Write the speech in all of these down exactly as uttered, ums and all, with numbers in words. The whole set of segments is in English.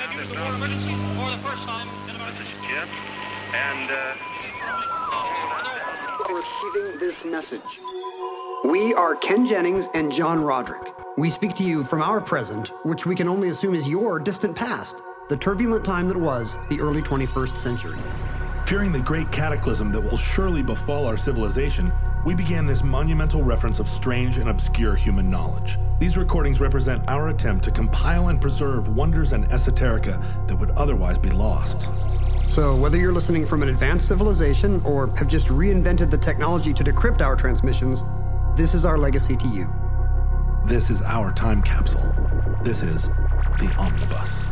This is emergency for the first time in America. This is Jim, and uh... receiving this message. We are Ken Jennings and John Roderick. We speak to you from our present, which we can only assume is your distant past, the turbulent time that was the early twenty-first century. Fearing the great cataclysm that will surely befall our civilization, we began this monumental reference of strange and obscure human knowledge. These recordings represent our attempt to compile and preserve wonders and esoterica that would otherwise be lost. So whether you're listening from an advanced civilization or have just reinvented the technology to decrypt our transmissions, this is our legacy to you. This is our time capsule. This is the Omnibus.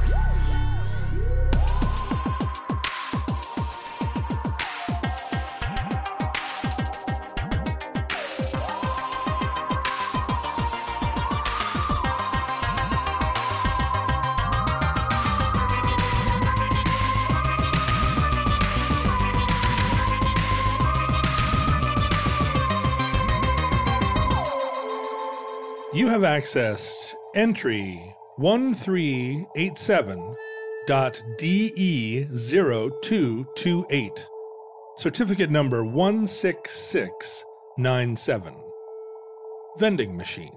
You have accessed entry one three eight seven dot D E zero two two eight, certificate number one six six nine seven. Vending machines.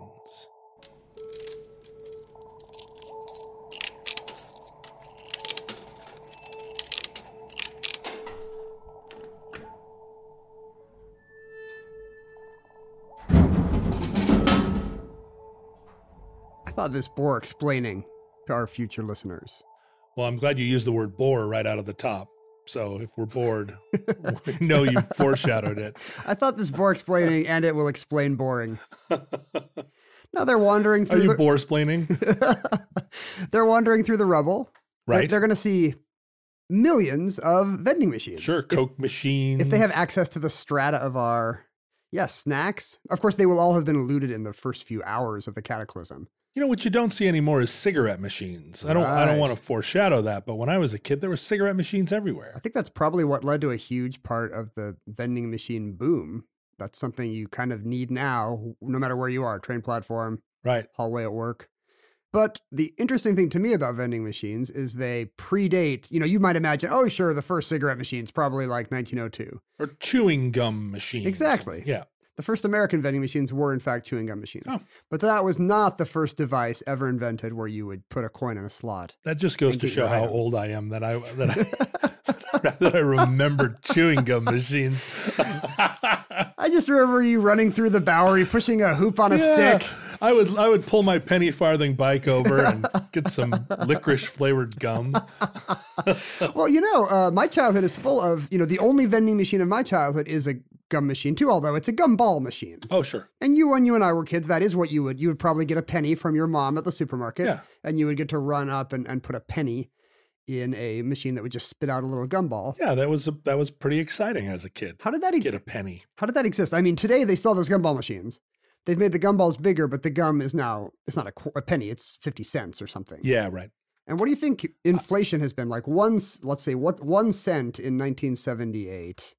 I thought this bore explaining to our future listeners. Well, I'm glad you used the word bore right out of the top. So if we're bored, we know you foreshadowed it. I thought this bore explaining and it will explain boring. Now they're wandering through Are you the... bore-splaining? They're wandering through the rubble. Right. They're, they're going to see millions of vending machines. Sure, Coke if, machines. If they have access to the strata of our, yes, snacks. Of course, they will all have been looted in the first few hours of the cataclysm. You know, what you don't see anymore is cigarette machines. I don't I don't Right. want to foreshadow that, but when I was a kid, there were cigarette machines everywhere. I think that's probably what led to a huge part of the vending machine boom. That's something you kind of need now, no matter where you are, train platform, Right. hallway at work. But the interesting thing to me about vending machines is they predate, you know, you might imagine, oh, sure, the first cigarette machine's probably like nineteen oh two. Or chewing gum machines. Exactly. Yeah. The first American vending machines were, in fact, chewing gum machines. Oh. But that was not the first device ever invented where you would put a coin in a slot. That just goes And to get show your how item. old I am that I that I, that I remember chewing gum machines. I just remember you running through the Bowery, pushing a hoop on a Yeah. stick. I would I would pull my penny farthing bike over and get some licorice flavored gum. Well, you know, uh, my childhood is full of, you know, the only vending machine of my childhood is a gum machine too, although it's a gumball machine. Oh, sure. And you, when you and I were kids, that is what you would, you would probably get a penny from your mom at the supermarket. Yeah. And you would get to run up and, and put a penny in a machine that would just spit out a little gumball. Yeah, that was a, that was pretty exciting as a kid. How did that Get a exist? penny. How did that exist? I mean, today they still have those gumball machines. They've made the gumballs bigger, but the gum is now, it's not a, qu- a penny, it's fifty cents or something. Yeah, right. And what do you think inflation has been like? One, s- let's say, what one cent in nineteen seventy-eight.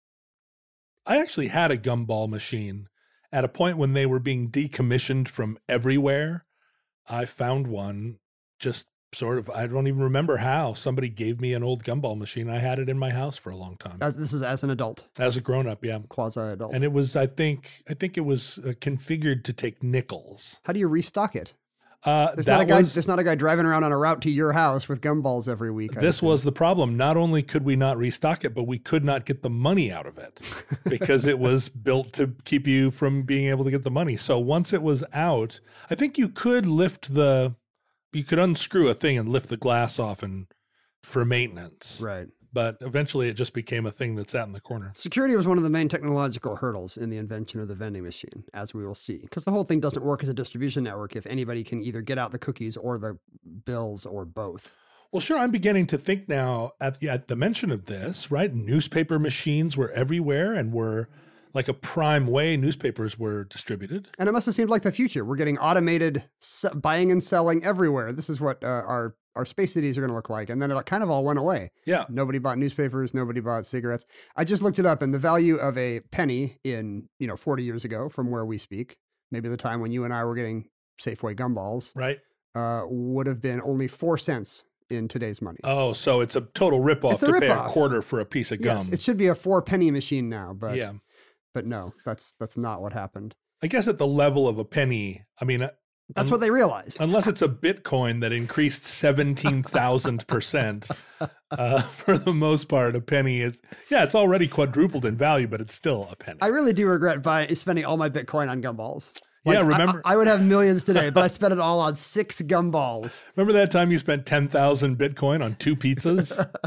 I actually had a gumball machine at a point when they were being decommissioned from everywhere. I found one just sort of, I don't even remember how. Somebody gave me an old gumball machine. I had it in my house for a long time. As, this is as an adult, As a grown up, yeah. quasi-adult. And it was, I think, I think it was uh, configured to take nickels. How do you restock it? Uh, There's that not a guy. was, There's not a guy driving around on a route to your house with gumballs every week. I this assume. was the problem. Not only could we not restock it, but we could not get the money out of it because it was built to keep you from being able to get the money. So once it was out, I think you could lift the, you could unscrew a thing and lift the glass off and for maintenance. right. But eventually it just became a thing that sat in the corner. Security was one of the main technological hurdles in the invention of the vending machine, as we will see, because the whole thing doesn't work as a distribution network if anybody can either get out the cookies or the bills or both. Well, sure. I'm beginning to think now at, at the mention of this, right? Newspaper machines were everywhere and were like a prime way newspapers were distributed. And it must have seemed like the future. We're getting automated s- buying and selling everywhere. This is what uh, our our space cities are going to look like. And then it kind of all went away. Yeah. Nobody bought newspapers. Nobody bought cigarettes. I just looked it up, and the value of a penny in, you know, forty years ago from where we speak, maybe the time when you and I were getting Safeway gumballs, Right. uh, would have been only four cents in today's money. Oh, so it's a total ripoff It's a to pay a ripoff. quarter for a piece of gum. Yes, it should be a four penny machine now, but yeah. but no, that's that's not what happened. I guess at the level of a penny, I mean, That's un- what they realized. unless it's a Bitcoin that increased seventeen thousand percent, uh, for the most part, a penny is, yeah, it's already quadrupled in value, but it's still a penny. I really do regret buying spending all my Bitcoin on gumballs. Yeah, I- remember- I, I would have millions today, but I spent it all on six gumballs. Remember that time you spent ten thousand Bitcoin on two pizzas?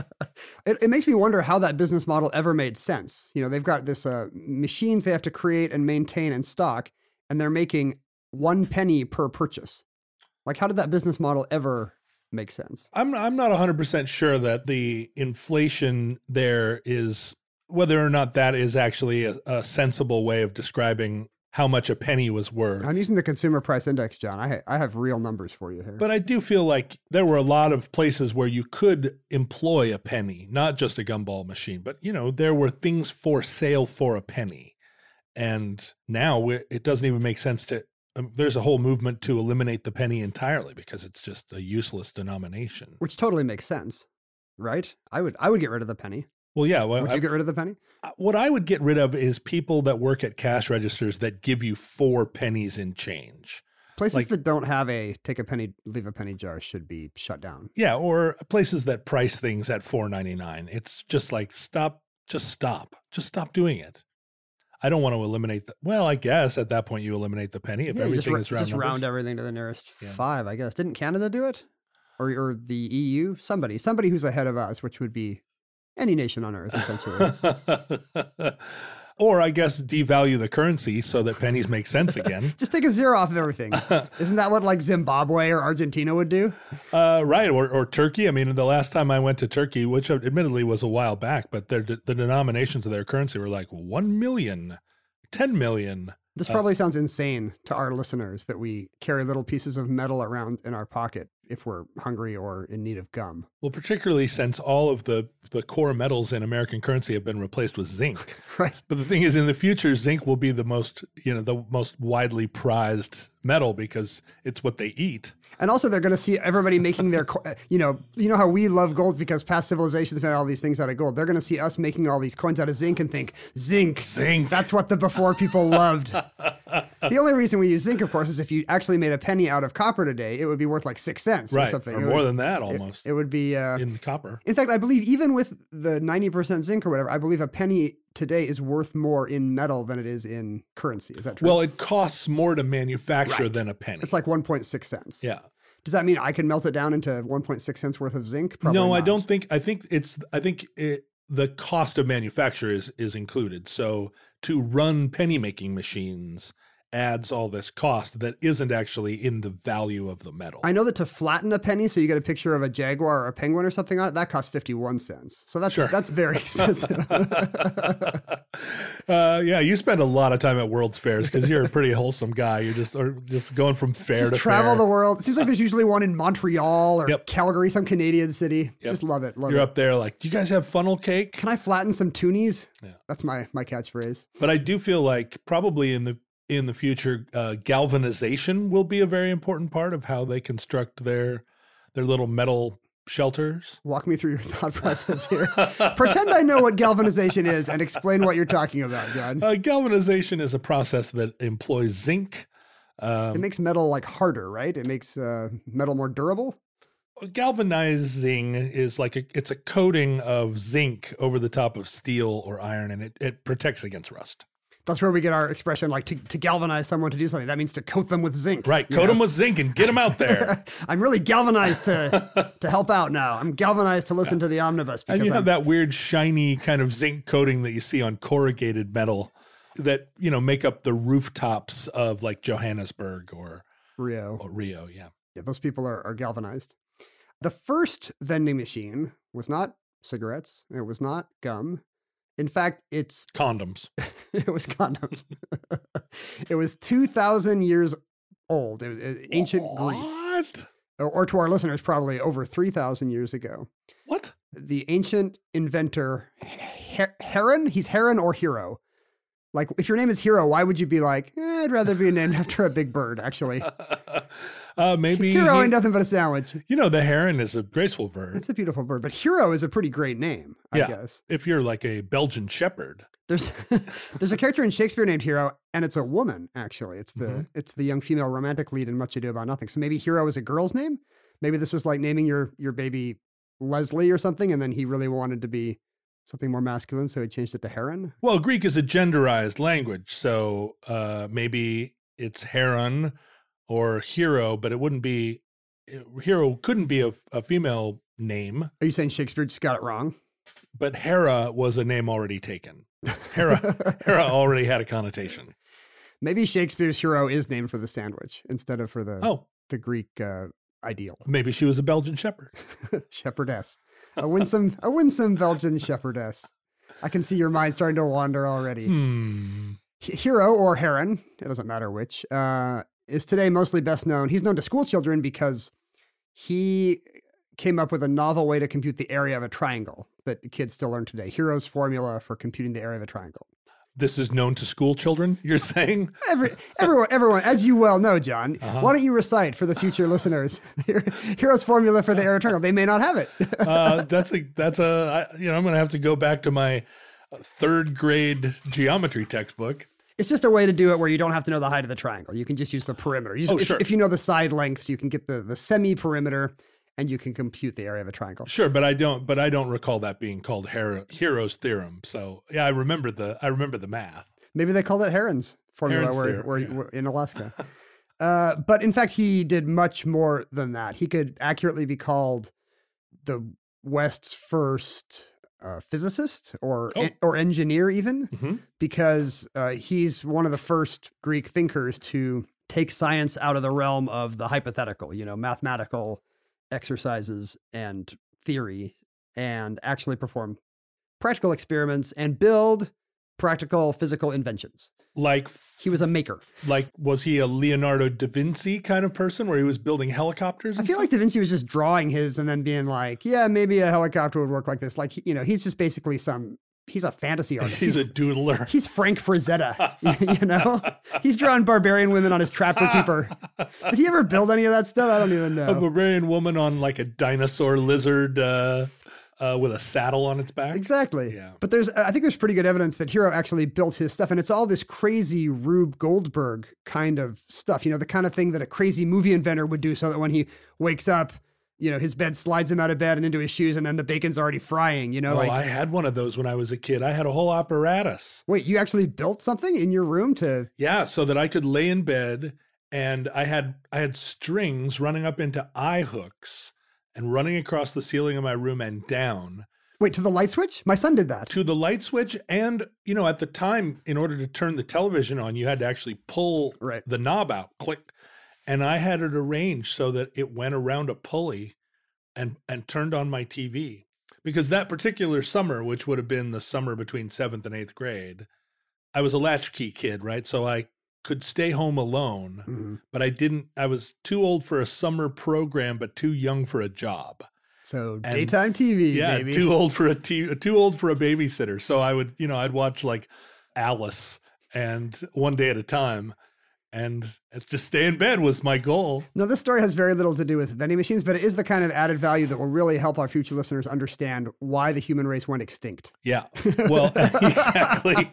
It, it makes me wonder how that business model ever made sense. You know, they've got this uh, machines they have to create and maintain and stock, and they're making one penny per purchase. Like, how did that business model ever make sense? I'm I'm not one hundred percent sure that the inflation there is, whether or not that is actually a, a sensible way of describing how much a penny was worth. I'm using the consumer price index, John. I, ha- I have real numbers for you here. But I do feel like there were a lot of places where you could employ a penny, not just a gumball machine, but, you know, there were things for sale for a penny. And now we- it doesn't even make sense to, um, there's a whole movement to eliminate the penny entirely because it's just a useless denomination. Which totally makes sense, right? I would I would get rid of the penny. Well, yeah. Well, Would I- you get rid of the penny? what I would get rid of is people that work at cash registers that give you four pennies in change. Places Like- that don't have a take a penny, leave a penny jar should be shut down. Yeah, or places that price things at four ninety-nine. It's just like, stop, just stop. Just stop doing it. I don't want to eliminate the, well, I guess at that point you eliminate the penny if Yeah, you everything just, is ra- round just numbers. round everything to the nearest Yeah. five, I guess. Didn't Canada do it? Or or the E U? Somebody. Somebody who's ahead of us, which would be any nation on earth, essentially. Or I guess devalue the currency so that pennies make sense again. Just take a zero off of everything. Isn't that what like Zimbabwe or Argentina would do? Uh, right, or, or Turkey. I mean, the last time I went to Turkey, which admittedly was a while back, but their, the denominations of their currency were like one million, ten million. This probably sounds insane to our listeners that we carry little pieces of metal around in our pocket if we're hungry or in need of gum. Well, particularly since all of the, the core metals in American currency have been replaced with zinc. Right. But the thing is, in the future, zinc will be the most, you know, the most widely prized metal because it's what they eat. And also, they're going to see everybody making their, co- you know, you know how we love gold because past civilizations made all these things out of gold. They're going to see us making all these coins out of zinc and think, zinc, Zinc. that's what the before people loved. The only reason we use zinc, of course, is if you actually made a penny out of copper today, it would be worth like six cents or Right, something. or It more would- than that it- almost, It, would be, uh, in copper. in fact, I believe even with the ninety percent zinc or whatever, I believe a penny today is worth more in metal than it is in currency. Is that true? Well, it costs more to manufacture Right. than a penny. It's like one point six cents. yeah. Does that mean I can melt it down into one point six cents worth of zinc? Probably no, I not. don't think. I think it's. I think it, the cost of manufacture is is included. So to run penny making machines adds all this cost that isn't actually in the value of the metal. I know that to flatten a penny, so you get a picture of a jaguar or a penguin or something on it, that costs fifty-one cents. So that's Sure. that's very expensive. uh, yeah, you spend a lot of time at World's Fairs because you're a pretty wholesome guy. You're just or just going from fair Just to travel fair. the world. It seems like there's usually one in Montreal or Yep. Calgary, some Canadian city. Yep. Just love it. Love You're it. up there like, do you guys have funnel cake? Can I flatten some toonies? Yeah. That's my my catchphrase. But I do feel like probably in the in the future, uh, galvanization will be a very important part of how they construct their their little metal shelters. Walk me through your thought process here. Pretend I know what galvanization is and explain what you're talking about, John. Uh, galvanization is a process that employs zinc. Um, It makes metal like harder, right? It makes uh, metal more durable. galvanizing is like a, it's a coating of zinc over the top of steel or iron, and it, it protects against rust. That's where we get our expression, like to, to galvanize someone to do something. That means to coat them with zinc. Right, you coat know? them with zinc and get them out there. I'm really galvanized to to help out now. I'm galvanized to listen to the omnibus because And you I'm, have that weird shiny kind of zinc coating that you see on corrugated metal that, you know, make up the rooftops of like Johannesburg or, Rio. or Rio. Yeah. Yeah, those people are, are galvanized. The first vending machine was not cigarettes. It was not gum. In fact, it's Condoms. it was condoms. It was two thousand years old. It was it- ancient Greece. What? Or, or to our listeners, probably over three thousand years ago. What? The ancient inventor, Her- Heron, he's Heron or Hero. Like, if your name is Hero, why would you be like, eh, I'd rather be named after a big bird, actually? Uh, maybe Hero he- ain't nothing but a sandwich. You know, the heron is a graceful bird. It's a beautiful bird, but Hero is a pretty great name, I Yeah. guess. If you're like a Belgian shepherd. There's there's a character in Shakespeare named Hero, and it's a woman, actually. It's the Mhm. it's the young female romantic lead in Much Ado About Nothing. So maybe Hero is a girl's name? Maybe this was like naming your your baby Leslie or something, and then he really wanted to be something more masculine, so he changed it to Heron. Well, Greek is a genderized language, so uh, maybe it's heron or hero, but it wouldn't be, hero couldn't be a, a female name, Are you saying Shakespeare just got it wrong? but Hera was a name already taken. Hera, Hera already had a connotation. Maybe Shakespeare's Hero is named for the sandwich instead of for the Oh, the Greek uh, ideal. maybe she was a Belgian shepherd. Shepherdess. A winsome, a winsome Belgian shepherdess. I can see your mind starting to wander already. Hmm. H- Hero or Heron, it doesn't matter which, uh, is today mostly best known. He's known to school children because he came up with a novel way to compute the area of a triangle that kids still learn today. Hero's formula for computing the area of a triangle. This is known to school children, you're saying? Every, everyone, everyone, as you well know, John, Uh-huh. why don't you recite for the future listeners Hero's formula for the area of a triangle? They may not have it. Uh, that's a, that's a, I, you know, I'm going to have to go back to my third grade geometry textbook. It's just a way to do it where you don't have to know the height of the triangle. You can just use the perimeter. You just, Oh, if, sure. if you know the side lengths, you can get the, the semi-perimeter and you can compute the area of a triangle. Sure, but I don't. But I don't recall that being called Hero, Hero's theorem. So yeah, I remember the. I remember the math. Maybe they called it Heron's formula Heron's where, theorem, where, yeah. where- in Alaska. uh, but in fact, he did much more than that. He could accurately be called the West's first uh, physicist or Oh. or engineer, even Mhm. because uh, he's one of the first Greek thinkers to take science out of the realm of the hypothetical, you know, mathematical exercises and theory, and actually perform practical experiments and build practical physical inventions. Like He was a maker. like was he a Leonardo da Vinci kind of person where he was building helicopters? I and feel like Da Vinci was just drawing his and then being like, yeah, maybe a helicopter would work like this. Like, you know, he's just basically some, he's a fantasy stuff? artist. He's a doodler. He's Frank Frazetta, you know? He's drawing barbarian women on his Trapper Keeper. Did he ever build any of that stuff? I don't even A know. barbarian woman on like a dinosaur lizard uh, uh, with a saddle on its back. Exactly. Yeah. But there's, I think there's pretty good evidence that Hero actually built his stuff. And it's all this crazy Rube Goldberg kind of stuff, you know, the kind of thing that a crazy movie inventor would do so that when he wakes up, you know, his bed slides him out of bed and into his shoes and then the bacon's already frying, you know, Oh, like, I had one of those when I was a kid. I had a whole apparatus. wait, you actually built something in your room to, Yeah, so that I could lay in bed and I had I had strings running up into eye hooks and running across the ceiling of my room and down wait, to the light switch? My son did that. to the light switch. And, you know, at the time, in order to turn the television on, you had to actually pull Right. the knob out, click. And I had it arranged so that it went around a pulley and and turned on my T V. Because that particular summer, which would have been the summer between seventh and eighth grade, I was a latchkey kid, right? So I could stay home alone, Mhm. but I didn't, I was too old for a summer program, but too young for a job. So And- daytime T V, Yeah, baby. too old for a t- too old for a babysitter. So I would, you know, I'd watch like Alice and One Day at a Time, and it's just stay in bed was my goal. No, this story has very little to do with vending machines, but it is the kind of added value that will really help our future listeners understand why the human race went extinct. Yeah. Well, exactly.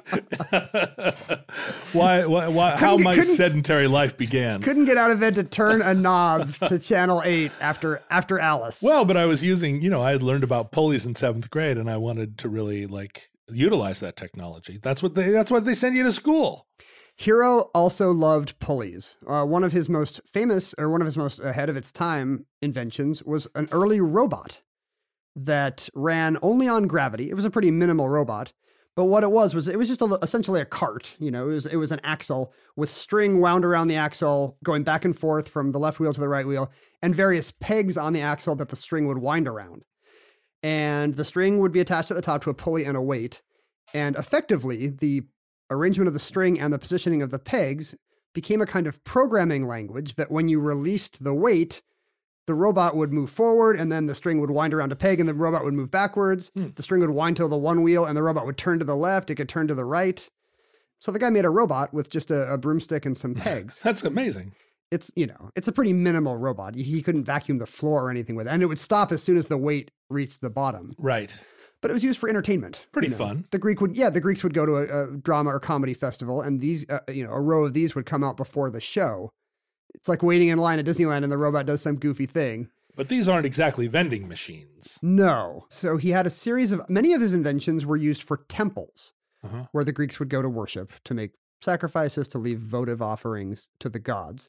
why, why, why, how get- my couldn't- sedentary life began. Couldn't get out of bed to turn a knob to channel eight after after Alice. Well, but I was using, you know, I had learned about pulleys in seventh grade, and I wanted to really like utilize that technology. That's what they. That's what they send you to school. Hero also loved pulleys. Uh, one of his most famous, or one of his most ahead of its time inventions, was an early robot that ran only on gravity. It was a pretty minimal robot, but what it was was it was just a, essentially a cart. You know, it was it was an axle with string wound around the axle, going back and forth from the left wheel to the right wheel, and various pegs on the axle that the string would wind around. And the string would be attached at the top to a pulley and a weight, and effectively the arrangement of the string and the positioning of the pegs became a kind of programming language that when you released the weight, the robot would move forward and then the string would wind around a peg and the robot would move backwards. Hmm. The string would wind to the one wheel and the robot would turn to the left. It could turn to the right. So the guy made a robot with just a, a broomstick and some pegs. That's amazing. it's, you know, it's a pretty minimal robot. He couldn't vacuum the floor or anything with it. And it would stop as soon as the weight reached the bottom. Right. But it was used for entertainment. Pretty you know. fun. The Greek would, yeah, the Greeks would go to a, a drama or comedy festival, and these, uh, you know, a row of these would come out before the show. It's like waiting in line at Disneyland, and the robot does some goofy thing. But these aren't exactly vending machines. No. So he had a series of, many of his inventions were used for temples, Uh-huh. where the Greeks would go to worship, to make sacrifices, to leave votive offerings to the gods.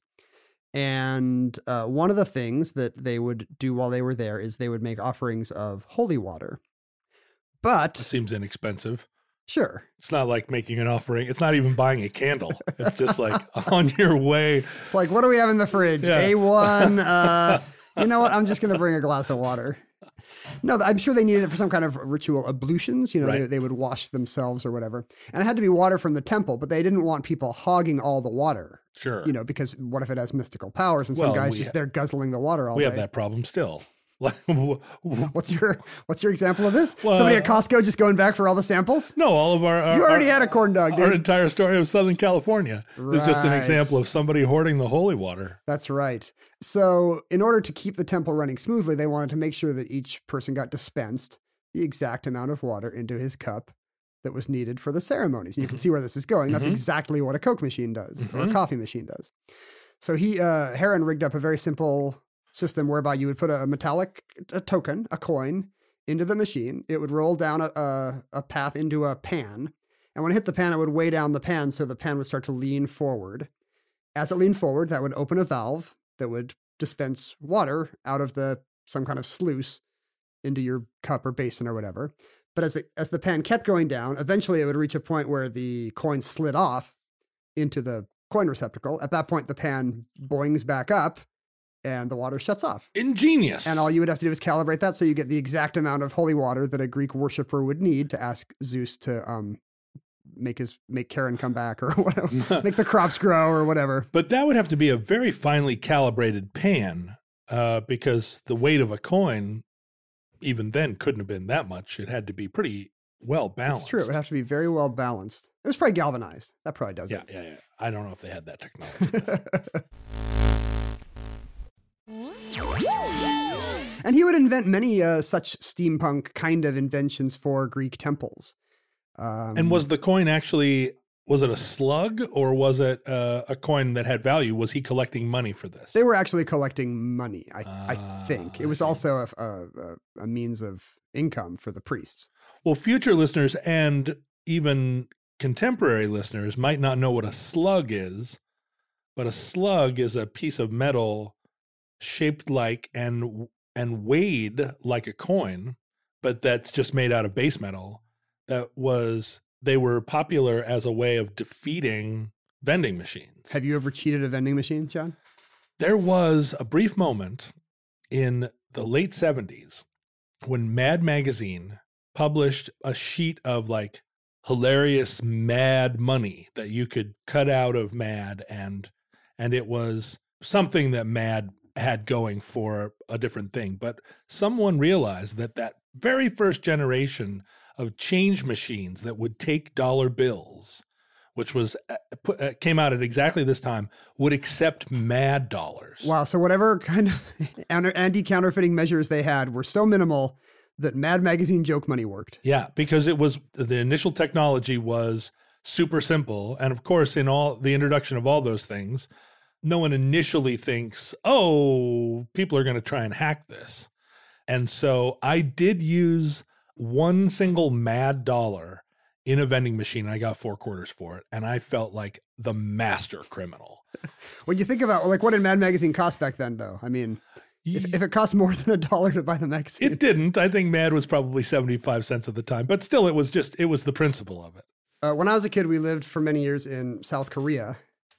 And uh, one of the things that they would do while they were there is they would make offerings of holy water. But It seems inexpensive. sure, It's not like making an offering. It's not even buying a candle. It's just like on your way. it's like, what do we have in the fridge? Yeah. A one. Uh, you know what? I'm just going to bring a glass of water. No, I'm sure they needed it for some kind of ritual ablutions. You know, they, Right. they would wash themselves or whatever. And it had to be water from the temple, but they didn't want people hogging all the water. Sure. You know, because what if it has mystical powers and some Well, guys we just ha- there guzzling the water all we day? have that problem still. Like, w- w- What's your What's your example of this? Well, Somebody at Costco just going back for all the samples? no, all of our, our You already our, had a corn dog, our dude. entire story of Southern California is just an Right. example of somebody hoarding the holy water. That's right. So, in order to keep the temple running smoothly, they wanted to make sure that each person got dispensed the exact amount of water into his cup that was needed for the ceremonies. And you can see where this is going. That's Mhm. exactly what a Coke machine does, or a Mhm. coffee machine does. So he, uh, Heron rigged up a very simple system whereby you would put a metallic a token, a coin, into the machine. It would roll down a, a, a path into a pan. And when it hit the pan, it would weigh down the pan, so the pan would start to lean forward. As it leaned forward, that would open a valve that would dispense water out of the some kind of sluice into your cup or basin or whatever. But as it, as the pan kept going down, eventually it would reach a point where the coin slid off into the coin receptacle. At that point, the pan boings back up and the water shuts off. Ingenious. And all you would have to do is calibrate that so you get the exact amount of holy water that a Greek worshiper would need to ask Zeus to um, make his make Charon come back or whatever, make the crops grow or whatever. But that would have to be a very finely calibrated pan uh, because the weight of a coin, even then, couldn't have been that much. It had to be pretty well balanced. It's true. It would have to be very well balanced. It was probably galvanized. That probably does Yeah, it. yeah, yeah. I don't know if they had that technology. And he would invent many uh, such steampunk kind of inventions for Greek temples. Um, And was the coin actually, was it a slug or was it uh, a coin that had value? Was he collecting money for this? they were actually collecting money, I, I Ah, think. It I was see. also a, a, a means of income for the priests. Well, future listeners and even contemporary listeners might not know what a slug is, but a slug is a piece of metal shaped like and and weighed like a coin, but that's just made out of base metal. That was they were popular as a way of defeating vending machines. Have you ever cheated a vending machine, John? There was a brief moment in the late seventies when Mad Magazine published a sheet of like hilarious Mad money that you could cut out of Mad, and and it was something that Mad had going for a different thing. But someone realized that that very first generation of change machines that would take dollar bills, which was uh, put, uh, came out at exactly this time, would accept Mad dollars. Wow. So whatever kind of anti-counterfeiting measures they had were so minimal that Mad Magazine joke money worked. Yeah, because it was the initial technology was super simple. And of course, in all the introduction of all those things, no one initially thinks, oh, people are going to try and hack this. And so I did use one single Mad dollar in a vending machine. I got four quarters for it. And I felt like the master criminal. When you think about, like, what did Mad Magazine cost back then, though? I mean, if, if it cost more than a dollar to buy the magazine. It didn't. I think Mad was probably seventy-five cents at the time. But still, it was just, it was the principle of it. Uh, when I was a kid, we lived for many years in South Korea,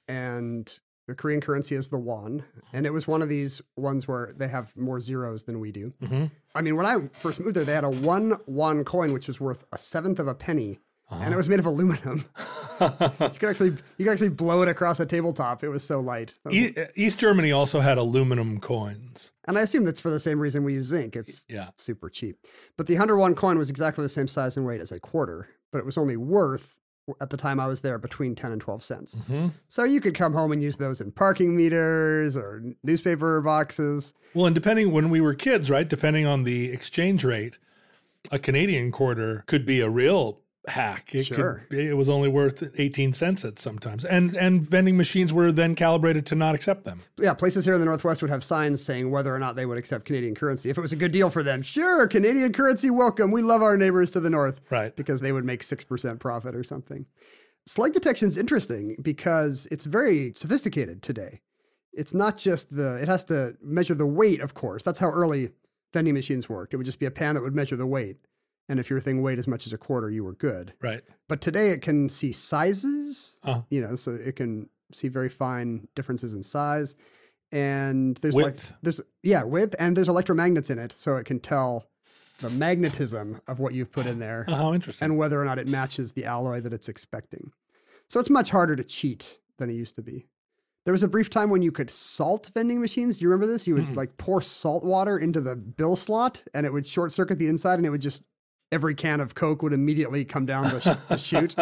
and the Korean currency is the won. And it was one of these ones where they have more zeros than we do. Mm-hmm. I mean, when I first moved there, they had a one won coin, which was worth a seventh of a penny. Uh-huh. And it was made of aluminum. you could actually you could actually blow it across a tabletop. It was so light. E- East Germany also had aluminum coins. And I assume that's for the same reason we use zinc. It's Yeah. super cheap. But the one hundred won coin was exactly the same size and weight as a quarter, but it was only worth at the time I was there between ten and twelve cents. Mm-hmm. So you could come home and use those in parking meters or newspaper boxes. Well, and depending when we were kids, right, depending on the exchange rate, a Canadian quarter could be a real hack. It Sure. could be, it was only worth eighteen cents at sometimes. And and vending machines were then calibrated to not accept them. Yeah, places here in the Northwest would have signs saying whether or not they would accept Canadian currency. If it was a good deal for them, sure, Canadian currency, welcome. We love our neighbors to the north. Right. Because they would make six percent profit or something. Slug detection is interesting because it's very sophisticated today. It's not just the, it has to measure the weight, of course. That's how early vending machines worked. It would just be a pan that would measure the weight. And if your thing weighed as much as a quarter, you were good. Right. But today it can see sizes, Uh, you know, so it can see very fine differences in size. And there's Width. like, there's, yeah, width, and there's electromagnets in it. So it can tell the magnetism of what you've put in there oh, how interesting. and whether or not it matches the alloy that it's expecting. So it's much harder to cheat than it used to be. There was a brief time when you could salt vending machines. Do you remember this? You would Mm-mm. like pour salt water into the bill slot and it would short circuit the inside and it would just, every can of Coke would immediately come down the, sh- the chute.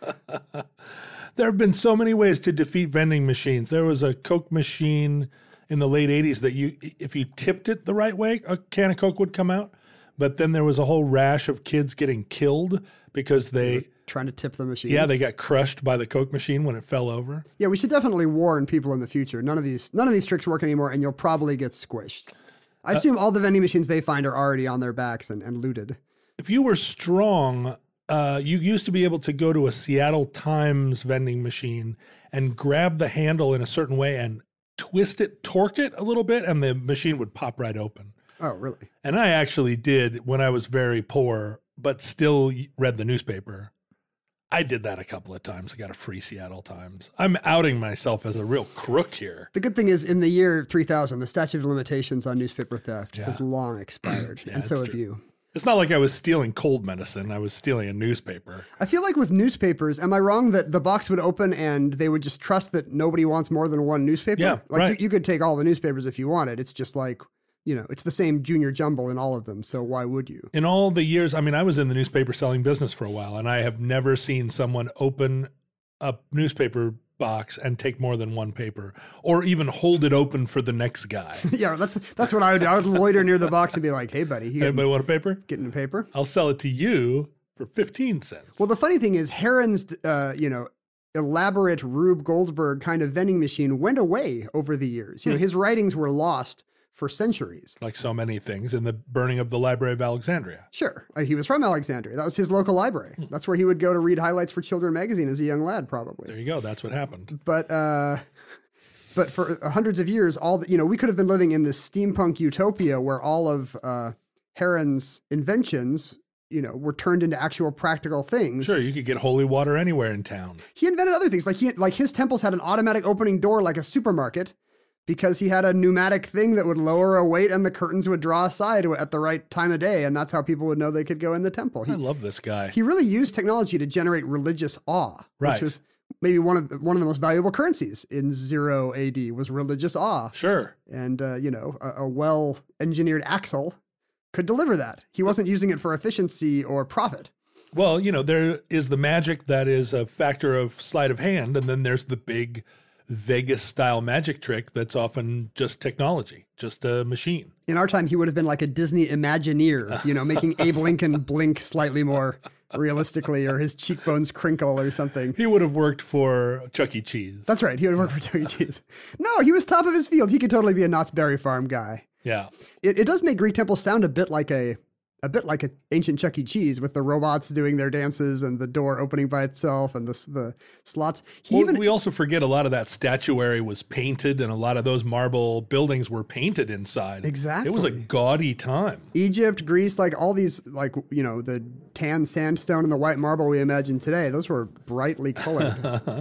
There have been so many ways to defeat vending machines. There was a Coke machine in the late eighties that you, if you tipped it the right way, a can of Coke would come out. But then there was a whole rash of kids getting killed because they, Trying to tip the machines. yeah, they got crushed by the Coke machine when it fell over. Yeah, we should definitely warn people in the future. None of these, none of these tricks work anymore, and you'll probably get squished. I assume all the vending machines they find are already on their backs and, and looted. If you were strong, uh, you used to be able to go to a Seattle Times vending machine and grab the handle in a certain way and twist it, torque it a little bit, and the machine would pop right open. Oh, really? And I actually did when I was very poor, but still read the newspaper. I did that a couple of times. I got a free Seattle Times. I'm outing myself as a real crook here. The good thing is, in the year three thousand, the statute of limitations on newspaper theft Yeah. has long expired, Yeah, and so it's have true. you. It's not like I was stealing cold medicine. I was stealing a newspaper. I feel like with newspapers, am I wrong that the box would open and they would just trust that nobody wants more than one newspaper? Yeah, like right. you, you could take all the newspapers if you wanted. It's just like, you know, it's the same junior jumble in all of them. So why would you? In all the years, I mean, I was in the newspaper selling business for a while, and I have never seen someone open a newspaper box and take more than one paper, or even hold it open for the next guy. Yeah, that's that's what I would do. I would loiter near the box and be like, "Hey, buddy, you Anybody getting, want a paper? getting a paper?" I'll sell it to you for fifteen cents. Well, the funny thing is, Heron's, uh, you know, elaborate Rube Goldberg kind of vending machine went away over the years. You know, his writings were lost for centuries. Like so many things in the burning of the Library of Alexandria. Sure, uh, he was from Alexandria. That was his local library. That's where he would go to read Highlights for Children magazine as a young lad, probably. There you go. That's what happened. But uh, but for hundreds of years, all the, you know, we could have been living in this steampunk utopia where all of uh, Heron's inventions, you know, were turned into actual practical things. Sure, you could get holy water anywhere in town. He invented other things, like he like his temples had an automatic opening door like a supermarket, because he had a pneumatic thing that would lower a weight and the curtains would draw aside at the right time of day, and that's how people would know they could go in the temple. He, I love this guy. he really used technology to generate religious awe, Right. which was maybe one of the, one of the most valuable currencies in zero A D was religious awe. Sure. And, uh, you know, a, a well-engineered axle could deliver that. He wasn't using it for efficiency or profit. Well, you know, there is the magic that is a factor of sleight of hand, and then there's the big Vegas-style magic trick that's often just technology, just a machine. In our time, he would have been like a Disney Imagineer, you know, making Abe Lincoln blink slightly more realistically, or his cheekbones crinkle or something. He would have worked for Chuck E. Cheese. That's right. He would have worked for Chuck E. Cheese. No, he was top of his field. He could totally be a Knott's Berry Farm guy. Yeah. It, it does make Greek temples sound a bit like a a bit like an ancient Chuck E. Cheese, with the robots doing their dances and the door opening by itself and the the slots. He Well, even we also forget a lot of that statuary was painted, and a lot of those marble buildings were painted inside. Exactly. It was a gaudy time. Egypt, Greece, like all these, like, you know, the tan sandstone and the white marble we imagine today, those were brightly colored.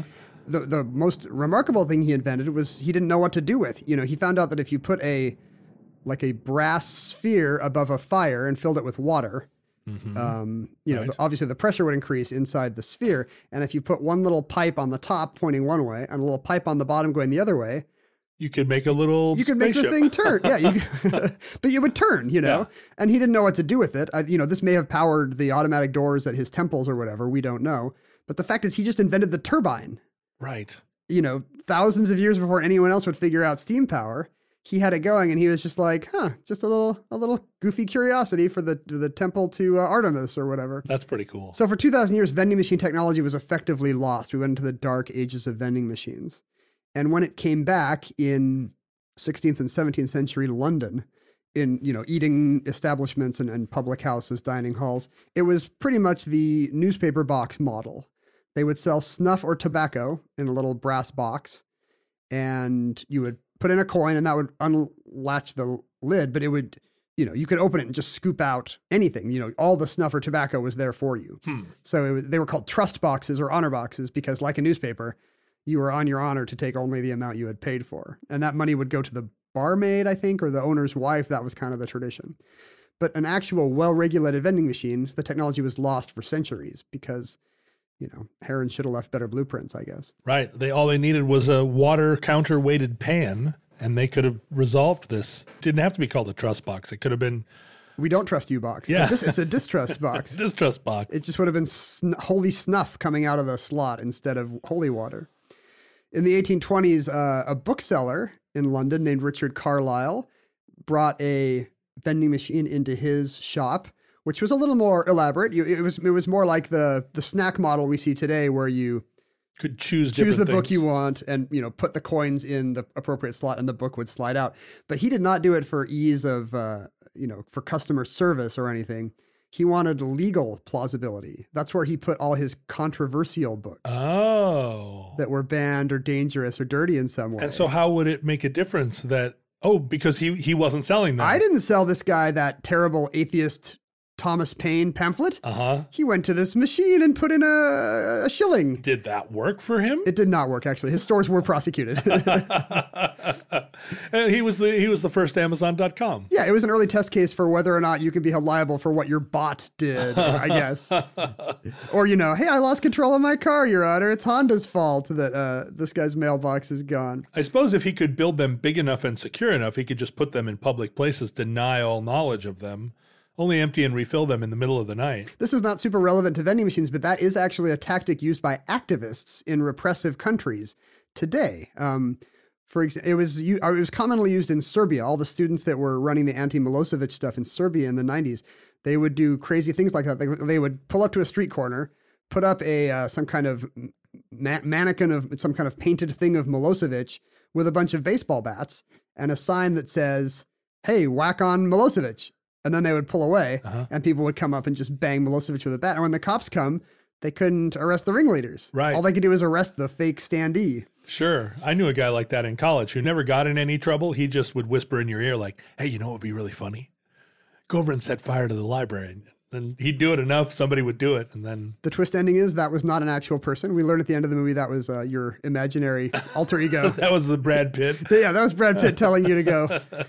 the the most remarkable thing he invented was he didn't know what to do with. You know, he found out that if you put a like a brass sphere above a fire and filled it with water, Mm-hmm. um, you know, Right. the, obviously the pressure would increase inside the sphere. And if you put one little pipe on the top pointing one way and a little pipe on the bottom going the other way, You could make a little you could make the spaceship. thing turn. Yeah, you could, but you would turn, you know, Yeah. and he didn't know what to do with it. I, you know, this may have powered the automatic doors at his temples or whatever. We don't know. But the fact is he just invented the turbine. Right. You know, thousands of years before anyone else would figure out steam power. He had it going, and he was just like, huh, just a little a little goofy curiosity for the the temple to uh, Artemis or whatever. That's pretty cool. So for two thousand years, vending machine technology was effectively lost. We went into the dark ages of vending machines. And when it came back in sixteenth and seventeenth century London, in, you know, eating establishments and, and public houses, dining halls, it was pretty much the newspaper box model. They would sell snuff or tobacco in a little brass box, and you would put in a coin and that would unlatch the lid, but it would, you know, you could open it and just scoop out anything. You know, all the snuff or tobacco was there for you. Hmm. So it was, they were called trust boxes or honor boxes because, like a newspaper, you were on your honor to take only the amount you had paid for. And that money would go to the barmaid, I think, or the owner's wife. That was kind of the tradition. But an actual well-regulated vending machine, the technology was lost for centuries because, you know, Heron should have left better blueprints, I guess. Right. They all they needed was a water counterweighted pan, and they could have resolved this. Didn't have to be called a trust box. It could have been We don't trust you box. Yeah. It's, dis- it's a distrust box. distrust box. It just would have been sn- holy snuff coming out of the slot instead of holy water. In the eighteen twenties, uh, a bookseller in London named Richard Carlyle brought a vending machine into his shop, which was a little more elaborate. You, it was it was more like the the snack model we see today, where you could choose choose the different book things. you want and, you know, put the coins in the appropriate slot and the book would slide out. But he did not do it for ease of, uh, you know, for customer service or anything. He wanted legal plausibility. That's where he put all his controversial books Oh. that were banned or dangerous or dirty in some way. And so how would it make a difference that, oh, because he, he wasn't selling them. I didn't sell this guy that terrible atheist Thomas Paine pamphlet. Uh-huh. He went to this machine and put in a, a shilling. Did that work for him? It did not work, actually. His stores were prosecuted. And he was the he was the first Amazon dot com. Yeah, it was an early test case for whether or not you could be held liable for what your bot did, I guess. Or, you know, hey, I lost control of my car, Your Honor. It's Honda's fault that uh, this guy's mailbox is gone. I suppose if he could build them big enough and secure enough, he could just put them in public places, deny all knowledge of them, only empty and refill them in the middle of the night. This is not super relevant to vending machines, but that is actually a tactic used by activists in repressive countries today. Um, for example, it was it was commonly used in Serbia. All the students that were running the anti-Milosevic stuff in Serbia in the nineties, they would do crazy things like that. They, they would pull up to a street corner, put up a uh, some kind of ma- mannequin of some kind of painted thing of Milosevic with a bunch of baseball bats and a sign that says, "Hey, whack on Milosevic." And then they would pull away, Uh-huh. and people would come up and just bang Milosevic with a bat. And when the cops come, they couldn't arrest the ringleaders. Right. All they could do was arrest the fake standee. Sure. I knew a guy like that in college who never got in any trouble. He just would whisper in your ear like, hey, you know what would be really funny? Go over and set fire to the library. And he'd do it enough, somebody would do it, and then... The twist ending is that was not an actual person. We learned at the end of the movie that was uh, your imaginary alter ego. That was the Brad Pitt. Yeah, that was Brad Pitt telling you to go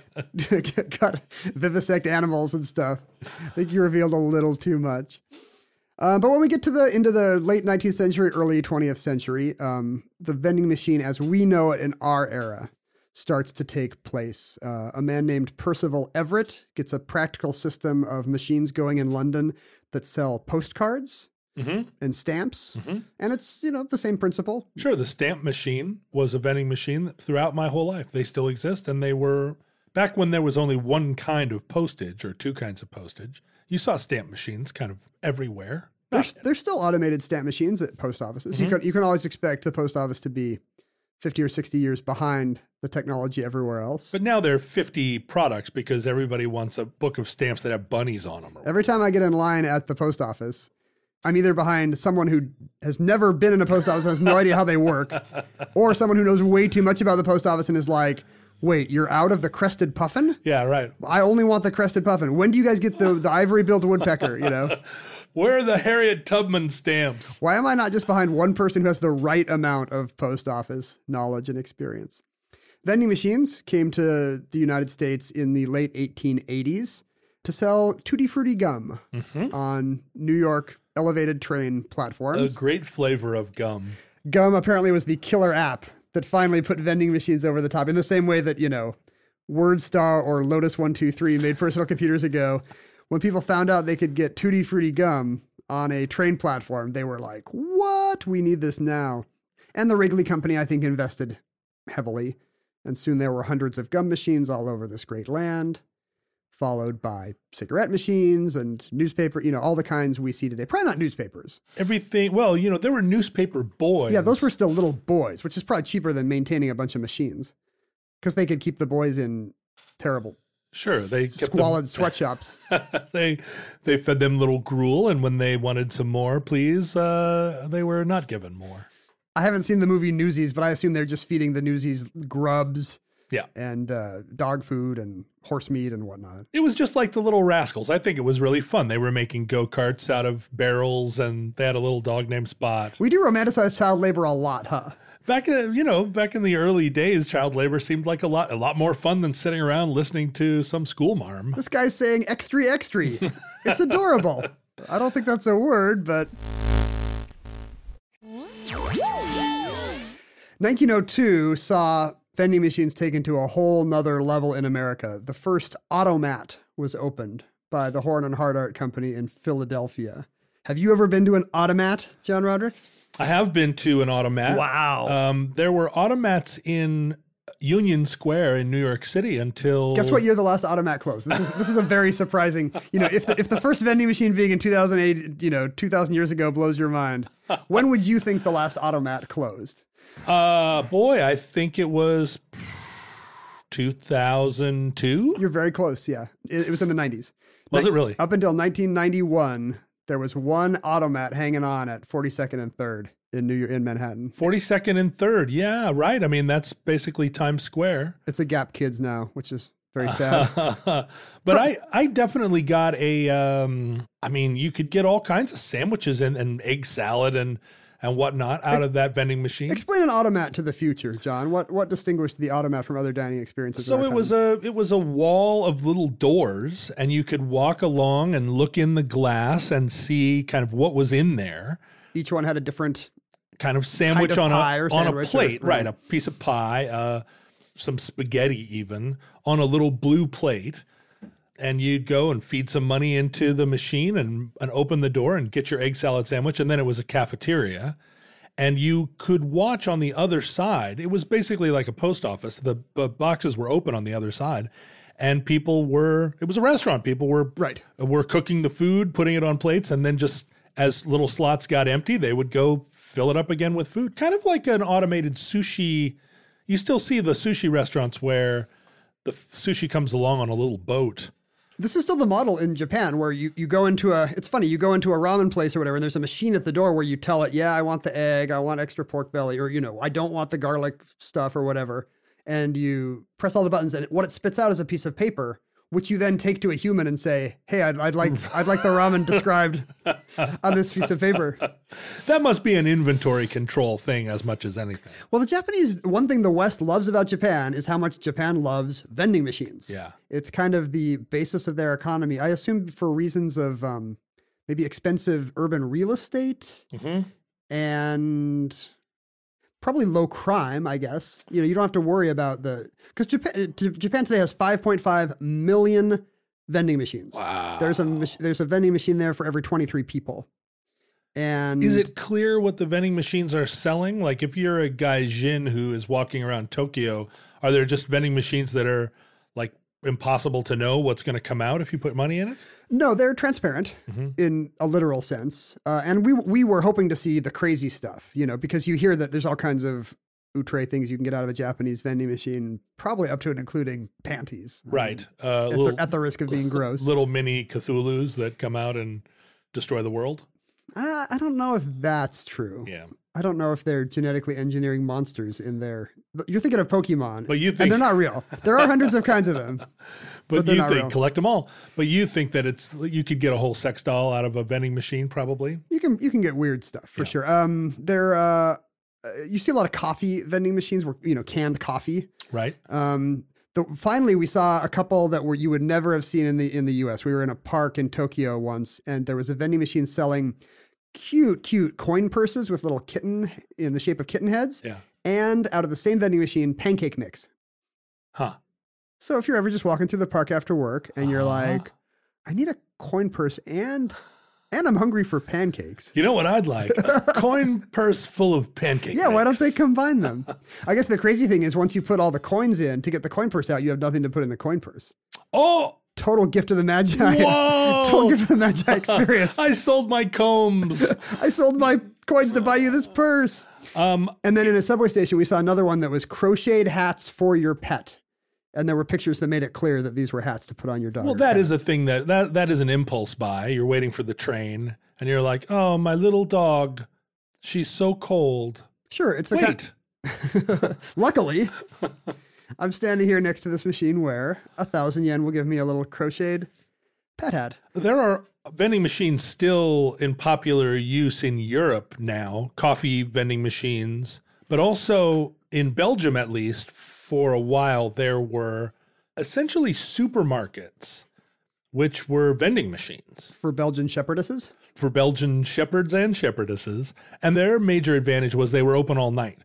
got, vivisect animals and stuff. I think you revealed a little too much. Uh, but when we get to the into the late nineteenth century, early twentieth century, um, the vending machine as we know it in our era starts to take place. Uh, a man named Percival Everett gets a practical system of machines going in London that sell postcards Mm-hmm. and stamps. Mm-hmm. And it's, you know, the same principle. Sure, the stamp machine was a vending machine throughout my whole life. They still exist, and they were... Back when there was only one kind of postage or two kinds of postage, you saw stamp machines kind of everywhere. There's, there's still automated stamp machines at post offices. Mm-hmm. You can you can always expect the post office to be fifty or sixty years behind the technology everywhere else. But now there are fifty products because everybody wants a book of stamps that have bunnies on them. Or Every time I get in line at the post office, I'm either behind someone who has never been in a post office and has no idea how they work, or someone who knows way too much about the post office and is like, wait, you're out of the crested puffin? Yeah, right. I only want the crested puffin. When do you guys get the, the ivory-billed woodpecker, you know? Where are the Harriet Tubman stamps? Why am I not just behind one person who has the right amount of post office knowledge and experience? Vending machines came to the United States in the late eighteen eighties to sell Tutti Frutti gum Mm-hmm. on New York elevated train A platforms. great flavor of gum. Gum apparently was the killer app that finally put vending machines over the top in the same way that, you know, WordStar or Lotus one two three made personal computers ago. When people found out they could get Tutti Frutti gum on a train platform, they were like, what? We need this now. And the Wrigley Company, I think, invested heavily. And soon there were hundreds of gum machines all over this great land, followed by cigarette machines and newspaper, you know, all the kinds we see today. Probably not newspapers. Everything. Well, you know, there were newspaper boys. Yeah, those were still little boys, which is probably cheaper than maintaining a bunch of machines because they could keep the boys in terrible, sure, they kept squalid them, sweatshops. they they fed them little gruel, and when they wanted some more, please, uh, they were not given more. I haven't seen the movie Newsies, but I assume they're just feeding the Newsies grubs. Yeah. And uh, dog food and horse meat and whatnot. It was just like the Little Rascals. I think it was really fun. They were making go-karts out of barrels, and they had a little dog named Spot. We do romanticize child labor a lot, huh? Back in, you know, back in the early days, child labor seemed like a lot, a lot more fun than sitting around listening to some school marm. This guy's saying extra, extra. It's adorable. I don't think that's a word, but... nineteen oh two saw vending machines taken to a whole nother level in America. The first automat was opened by the Horn and Hardart Company in Philadelphia. Have you ever been to an automat, John Roderick? I have been to an automat. Wow. Um, there were automats in Union Square in New York City until... Guess what year the last automat closed? This is this is a very surprising... You know, if the, if the first vending machine being in two thousand eight, you know, two thousand years ago blows your mind, when would you think the last automat closed? Uh, boy, I think it was two thousand two. You're very close, yeah. It, it was in the nineties. Was Ni- it really? Up until nineteen ninety-one, there was one automat hanging on at forty-second and third in New York, in Manhattan. forty-second and third, yeah, right. I mean, that's basically Times Square. It's a Gap Kids now, which is very sad. But I, I definitely got a, um, I mean, you could get all kinds of sandwiches and, and egg salad and and whatnot out of that vending machine. Explain an automat to the future, John. What what distinguished the automat from other dining experiences? So it was a it was a wall of little doors, and you could walk along and look in the glass and see kind of what was in there. Each one had a different kind of sandwich kind of on pie a or on a sandwich plate, or- right? right. A piece of pie, uh, some spaghetti, even on a little blue plate. And you'd go and feed some money into the machine and, and open the door and get your egg salad sandwich. And then it was a cafeteria. And you could watch on the other side. It was basically like a post office. The b- boxes were open on the other side. And people were, it was a restaurant. People were, Right. were cooking the food, putting it on plates. And then just as little slots got empty, they would go fill it up again with food. Kind of like an automated sushi. You still see the sushi restaurants where the f- sushi comes along on a little boat. This is still the model in Japan where you, you go into a, it's funny, you go into a ramen place or whatever, and there's a machine at the door where you tell it, yeah, I want the egg, I want extra pork belly, or, you know, I don't want the garlic stuff or whatever. And you press all the buttons, and what it spits out is a piece of paper, which you then take to a human and say, hey, I'd, I'd like I'd like the ramen described on this piece of paper. That must be an inventory control thing as much as anything. Well, the Japanese, one thing the West loves about Japan is how much Japan loves vending machines. Yeah. It's kind of the basis of their economy. I assume for reasons of um, maybe expensive urban real estate Mm-hmm. and probably low crime, I guess. You know, you don't have to worry about the, because Japan, Japan today has five point five million vending machines. Wow. There's a mach- there's a vending machine there for every twenty-three people. And Is it clear what the vending machines are selling? Like if you're a gaijin who is walking around Tokyo, are there just vending machines that are like impossible to know what's going to come out if you put money in it? No, they're transparent Mm-hmm. in a literal sense. Uh, and we we were hoping to see the crazy stuff, you know, because you hear that there's all kinds of outre things you can get out of a Japanese vending machine, probably up to and including panties. I Right. mean, Uh, at, little, the, at the risk of being gross. little mini Cthulhus that come out and destroy the world. Uh, I don't know if that's true. Yeah. I don't know if they're genetically engineering monsters in there. You're thinking of Pokemon. But you and think- they're not real. There are hundreds of kinds of them. But, But they're you not think real. collect them all. But you think that it's you could get a whole sex doll out of a vending machine, probably. You can you can get weird stuff for Yeah. sure. Um, there uh, uh, you see a lot of coffee vending machines where you know canned coffee. Right. Um, the, finally, we saw a couple that were you would never have seen in the in the U S. We were in a park in Tokyo once, and there was a vending machine selling cute, cute coin purses with little kitten in the shape of kitten heads. Yeah. And out of the same vending machine, pancake mix. Huh. So if you're ever just walking through the park after work and you're Uh-huh. like, I need a coin purse and And I'm hungry for pancakes. You know what I'd like? A coin purse full of pancake Yeah, why don't mix. they combine them? I guess the crazy thing is once you put all the coins in to get the coin purse out, you have nothing to put in the coin purse. Oh, Total gift of the Magi. whoa! Total gift of the Magi experience. I sold my combs. I sold my coins to buy you this purse. Um, And then in a subway station, we saw another one that was crocheted hats for your pet. And there were pictures that made it clear that these were hats to put on your dog. well, or that cat. is a thing that, that that is an impulse buy. You're waiting for the train, and you're like, "Oh, my little dog, she's so cold." Sure, it's the Wait, kind. Luckily, I'm standing here next to this machine where a thousand yen will give me a little crocheted pet hat. there are vending machines still in popular use in Europe now, coffee vending machines, but also in Belgium, at least, for a while, there were essentially supermarkets, which were vending machines For Belgian shepherdesses? for Belgian shepherds and shepherdesses. And their major advantage was they were open all night.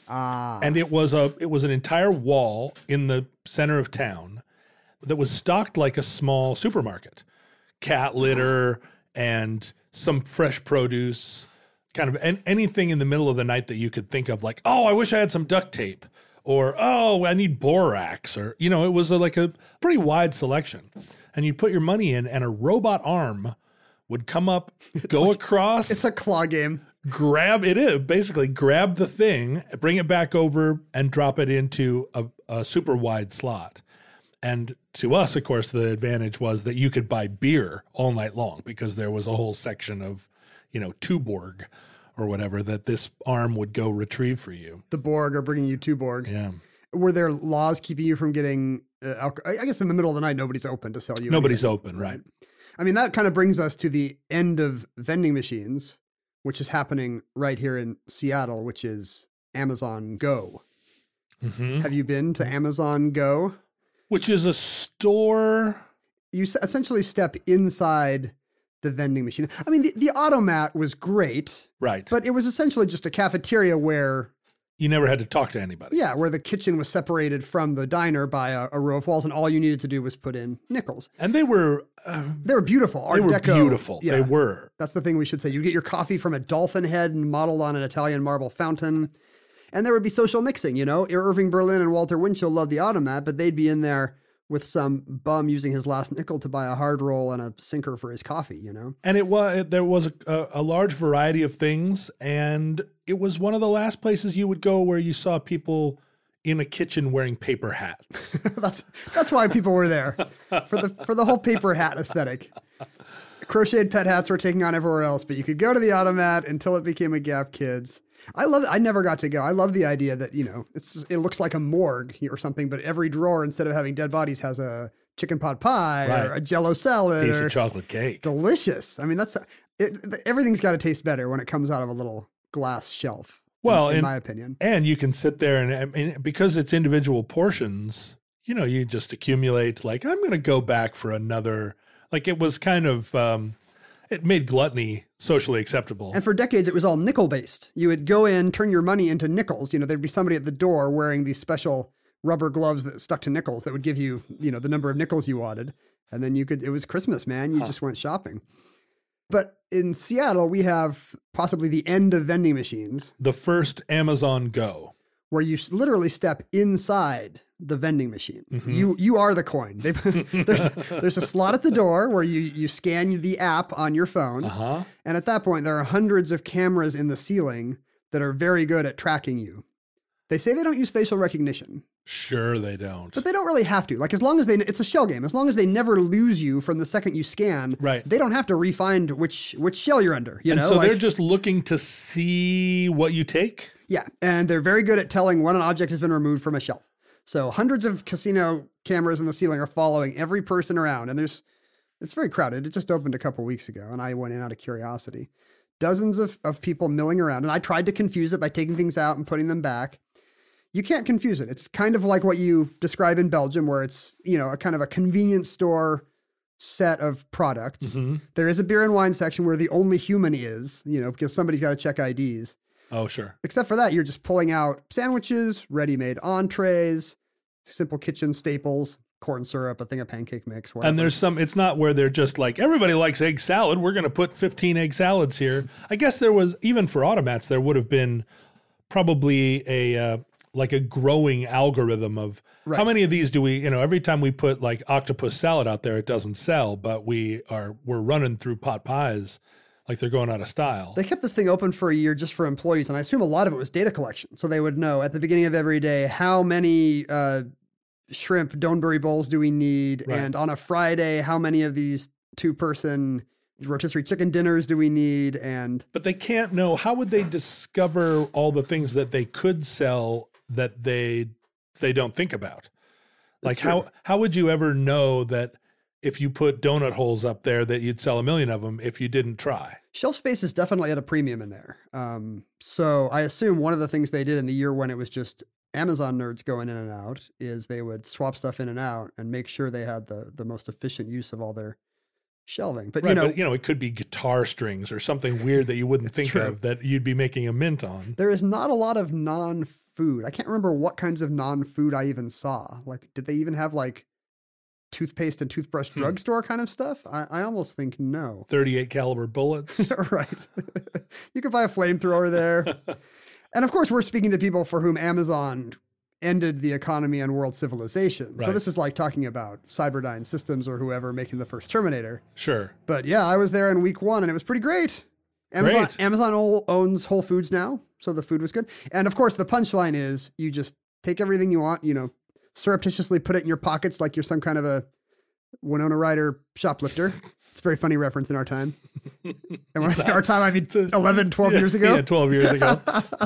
Ah. And it was a it was an entire wall in the center of town that was stocked like a small supermarket. Cat litter and some fresh produce, kind of and anything in the middle of the night that you could think of, like, oh, I wish I had some duct tape, or oh, I need borax, or you know, it was a, like a pretty wide selection. And you'd put your money in, and a robot arm would come up, go across, It's a claw game. grab it is basically grab the thing, bring it back over, and drop it into a, a super wide slot. And to us, of course, the advantage was that you could buy beer all night long because there was a whole section of, you know, Tuborg or whatever that this arm would go retrieve for you. The Borg are bringing you to Borg. Yeah. Were there laws keeping you from getting uh, alcohol? I guess in the middle of the night, nobody's open to sell you. Nobody's anything, open, right? I mean, that kind of brings us to the end of vending machines, which is happening right here in Seattle, which is Amazon Go. Mm-hmm. Have you been to Amazon Go? Which is a store. You s- essentially step inside the vending machine. I mean, the, the automat was great, Right. but it was essentially just a cafeteria where, You never had to talk to anybody. yeah, where the kitchen was separated from the diner by a, a row of walls, and all you needed to do was put in nickels. And they were uh, They were beautiful. Art they were Deco. beautiful. Yeah, They were. That's the thing we should say. You get your coffee from a dolphin head modeled on an Italian marble fountain. And there would be social mixing, you know. Irving Berlin and Walter Winchell loved the automat, but they'd be in there with some bum using his last nickel to buy a hard roll and a sinker for his coffee, you know. And it was there was a, a, a large variety of things, and it was one of the last places you would go where you saw people in a kitchen wearing paper hats. that's that's why people were there, for the for the whole paper hat aesthetic. Crocheted pet hats were taking on everywhere else, but you could go to the automat until it became a Gap Kids. I love it. I never got to go. I love the idea that, you know, it's it looks like a morgue or something, but every drawer, instead of having dead bodies, has a chicken pot pie Right. or a Jello salad Piece or of chocolate cake. delicious. I mean, that's it, everything's got to taste better when it comes out of a little glass shelf. Well, in, in and- my opinion. And you can sit there and, I mean, because it's individual portions, you know, you just accumulate, like, I'm going to go back for another. Like, it was kind of, um, it made gluttony socially acceptable. And for decades, it was all nickel based. You would go in, turn your money into nickels. You know, there'd be somebody at the door wearing these special rubber gloves that stuck to nickels that would give you, you know, the number of nickels you wanted. And then you could, it was Christmas, man. You Huh. just went shopping. But in Seattle, we have possibly the end of vending machines The first Amazon Go. where you s- literally step inside the vending machine. Mm-hmm. You you are the coin. They, there's, there's a slot at the door where you, you scan the app on your phone. Uh-huh. And at that point, there are hundreds of cameras in the ceiling that are very good at tracking you. They say they don't use facial recognition, Sure they don't. but they don't really have to. Like, as long as they, it's a shell game. As long as they never lose you from the second you scan, Right. they don't have to re-find which which shell you're under. You and know, so like, they're just looking to see what you take? yeah, and they're very good at telling when an object has been removed from a shelf. So hundreds of casino cameras in the ceiling are following every person around, and there's it's very crowded. It just opened a couple weeks ago, and I went in out of curiosity. Dozens of, of people milling around, and I tried to confuse it by taking things out and putting them back. You can't confuse it. It's kind of like what you describe in Belgium, where it's, you know, a kind of a convenience store set of products. Mm-hmm. There is a beer and wine section where the only human is, you know, because somebody's got to check I Ds. Oh, sure. Except for that, you're just pulling out sandwiches, ready-made entrees, simple kitchen staples, corn syrup, a thing of pancake mix. Whatever. And there's some, it's not where they're just like, everybody likes egg salad. We're going to put fifteen egg salads here. I guess there was, even for automats, there would have been probably a, uh, like a growing algorithm of right. how many of these do we, you know, every time we put like octopus salad out there, it doesn't sell, but we are, we're running through pot pies like they're going out of style. They kept this thing open for a year just for employees, and I assume a lot of it was data collection. So they would know at the beginning of every day, how many uh, shrimp Donbury bowls do we need? Right. And on a Friday, how many of these two-person rotisserie chicken dinners do we need? And But they can't know. How would they discover all the things that they could sell that they they don't think about? Like how, how would you ever know that if you put donut holes up there that you'd sell a million of them if you didn't try? Shelf space is definitely at a premium in there. Um, so I assume one of the things they did in the year when it was just Amazon nerds going in and out is they would swap stuff in and out and make sure they had the the most efficient use of all their shelving. But, right, you know, but, you know, it could be guitar strings or something weird that you wouldn't think true. of that you'd be making a mint on. There is not a lot of non-food. I can't remember what kinds of non-food I even saw. Like, did they even have like toothpaste and toothbrush hmm. drugstore kind of stuff? I, I almost think no. thirty-eight caliber bullets. Right. You could buy a flamethrower there. And of course, we're speaking to people for whom Amazon ended the economy and world civilization. Right. So this is like talking about Cyberdyne Systems or whoever making the first Terminator. Sure. But yeah, I was there in week one and it was pretty great. Amazon, Great. Amazon o- owns Whole Foods now, so the food was good. And of course, the punchline is you just take everything you want, you know, surreptitiously put it in your pockets like you're some kind of a Winona Ryder shoplifter. It's a very funny reference in our time. And when I say our time, I mean eleven, twelve yeah, years ago. Yeah, twelve years ago.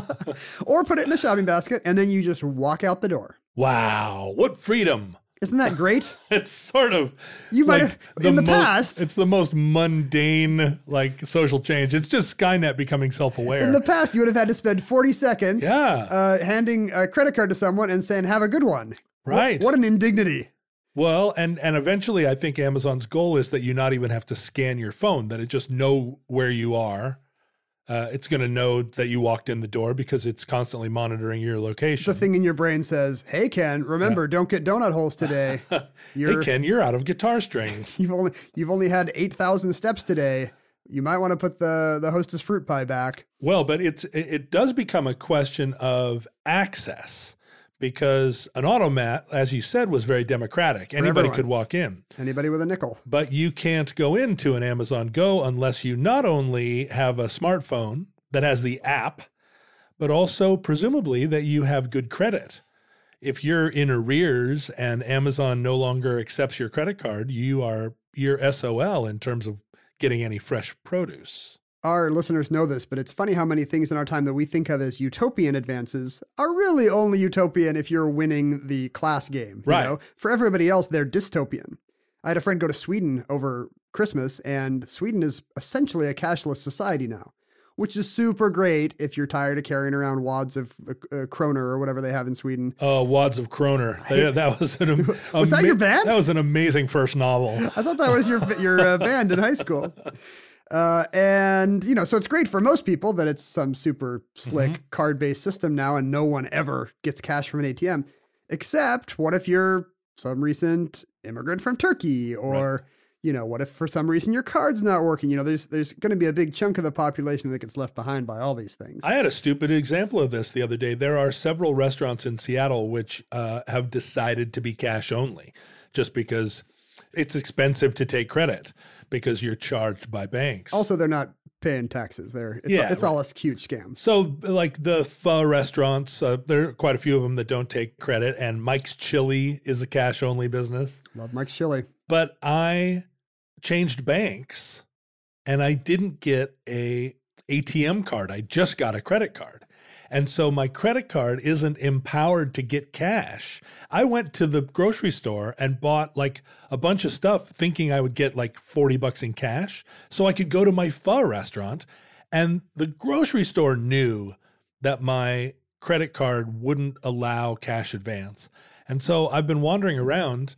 Or put it in a shopping basket, and then you just walk out the door. Wow, what freedom. Isn't that great? It's sort of You might like have, in the most, past. It's the most mundane like social change. It's just Skynet becoming self-aware. In the past, you would have had to spend forty seconds Yeah. uh, handing a credit card to someone and saying, have a good one. Right. What, what an indignity. Well, and and eventually I think Amazon's goal is that you not even have to scan your phone, that it just know where you are. Uh, it's going to know that you walked in the door because it's constantly monitoring your location. The thing in your brain says, hey, Ken, remember, yeah. don't get donut holes today. You're, hey, Ken, you're out of guitar strings. You've only you've only had eight thousand steps today. You might want to put the, the Hostess fruit pie back. Well, but it's it, it does become a question of access. Because an automat, as you said, was very democratic. Anybody everyone. could walk in. Anybody with a nickel. But you can't go into an Amazon Go unless you not only have a smartphone that has the app, but also presumably that you have good credit. If you're in arrears and Amazon no longer accepts your credit card, you are you're S O L in terms of getting any fresh produce. Our listeners know this, but it's funny how many things in our time that we think of as utopian advances are really only utopian if you're winning the class game. You right. know? For everybody else, they're dystopian. I had a friend go to Sweden over Christmas, and Sweden is essentially a cashless society now, which is super great if you're tired of carrying around wads of uh, uh, kroner or whatever they have in Sweden. Oh, wads of kroner. They, that was an am- was that your band? That was an amazing first novel. I thought that was your your uh, band in high school. Uh, and, you know, so it's great for most people that it's some super slick mm-hmm. card-based system now and no one ever gets cash from an A T M. Except, what if you're some recent immigrant from Turkey? Or, right. you know, what if for some reason your card's not working? You know, there's there's going to be a big chunk of the population that gets left behind by all these things. I had a stupid example of this the other day. There are several restaurants in Seattle which uh, have decided to be cash only just because it's expensive to take credit. Because you're charged by banks. Also, they're not paying taxes. They're it's, yeah, it's right. all a huge scam. So, like the pho restaurants, uh, there are quite a few of them that don't take credit. And Mike's Chili is a cash-only business. Love Mike's Chili. But I changed banks, and I didn't get a A T M card. I just got a credit card. And so my credit card isn't empowered to get cash. I went to the grocery store and bought like a bunch of stuff thinking I would get like forty bucks in cash so I could go to my pho restaurant. And the grocery store knew that my credit card wouldn't allow cash advance. And so I've been wandering around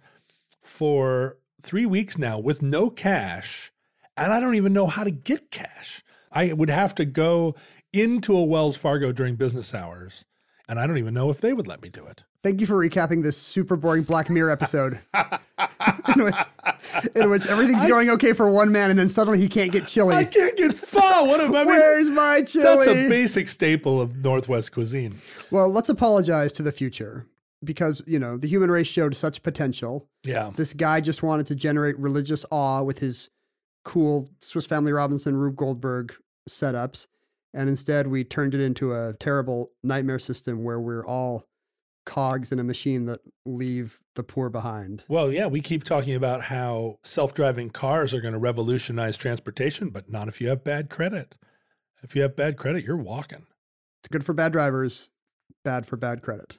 for three weeks now with no cash, and I don't even know how to get cash. I would have to go into a Wells Fargo during business hours And I don't even know if they would let me do it. Thank you for recapping this super boring Black Mirror episode in, which, in which everything's I, going okay for one man and then suddenly he can't get chili. I can't get pho. What am I? Where's my chili? That's a basic staple of Northwest cuisine. Well, let's apologize to the future because, you know, the human race showed such potential. Yeah. This guy just wanted to generate religious awe with his cool Swiss Family Robinson, Rube Goldberg setups. And instead we turned it into a terrible nightmare system where we're all cogs in a machine that leave the poor behind. Well, yeah, we keep talking about how self-driving cars are going to revolutionize transportation, but not if you have bad credit. If you have bad credit, you're walking. It's good for bad drivers, bad for bad credit.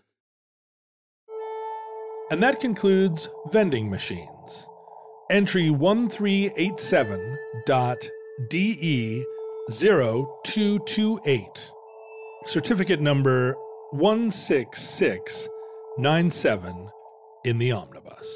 And that concludes vending machines. Entry one three eight seven dot D E zero two two eight. Certificate number one six six nine seven in the omnibus.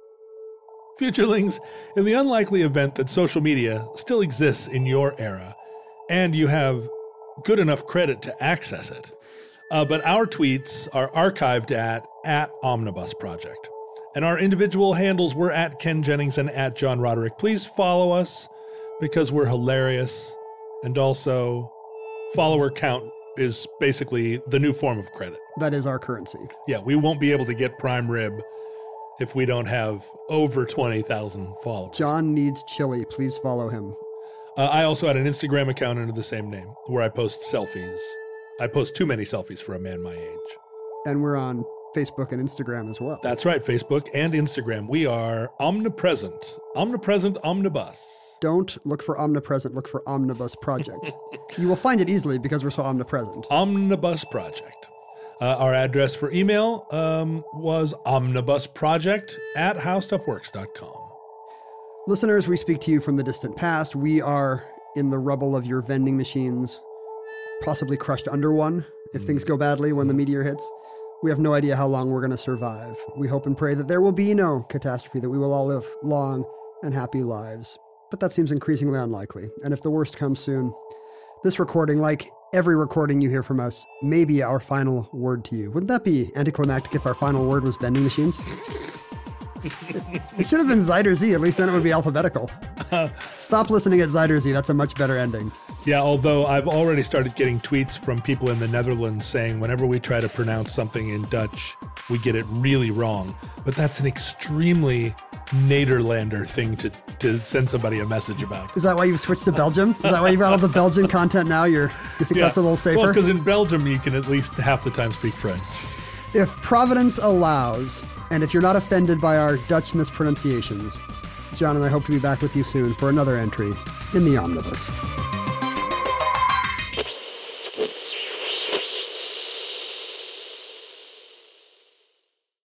Futurelings, in the unlikely event that social media still exists in your era, and you have good enough credit to access it, uh, but our tweets are archived at, at Omnibus Project. And our individual handles were at Ken Jennings and at John Roderick. Please follow us because we're hilarious. And also, follower count is basically the new form of credit. That is our currency. Yeah, we won't be able to get prime rib if we don't have over twenty thousand followers. John needs chili. Please follow him. Uh, I also had an Instagram account under the same name where I post selfies. I post too many selfies for a man my age. And we're on Facebook and Instagram as well. That's right, Facebook and Instagram. We are omnipresent. Omnipresent Omnibus. Don't look for omnipresent, look for Omnibus Project. You will find it easily because we're so omnipresent. Omnibus Project. Uh, our address for email um, was omnibusproject at howstuffworks dot com. Listeners, we speak to you from the distant past. We are in the rubble of your vending machines, possibly crushed under one if mm. things go badly when the meteor hits. We have no idea how long we're going to survive. We hope and pray that there will be no catastrophe, that we will all live long and happy lives. But that seems increasingly unlikely. And if the worst comes soon, this recording, like every recording you hear from us, may be our final word to you. Wouldn't that be anticlimactic if our final word was vending machines? It should have been Zyder Z. At least then it would be alphabetical. Stop listening at Zyder Z. That's a much better ending. Yeah, although I've already started getting tweets from people in the Netherlands saying whenever we try to pronounce something in Dutch, we get it really wrong. But that's an extremely Nederlander thing to, to send somebody a message about. Is that why you've switched to Belgium? Is that why you've got all the Belgian content now? You're, you think yeah. that's a little safer? Well, because in Belgium, you can at least half the time speak French. If Providence allows, and if you're not offended by our Dutch mispronunciations, John and I hope to be back with you soon for another entry in the Omnibus.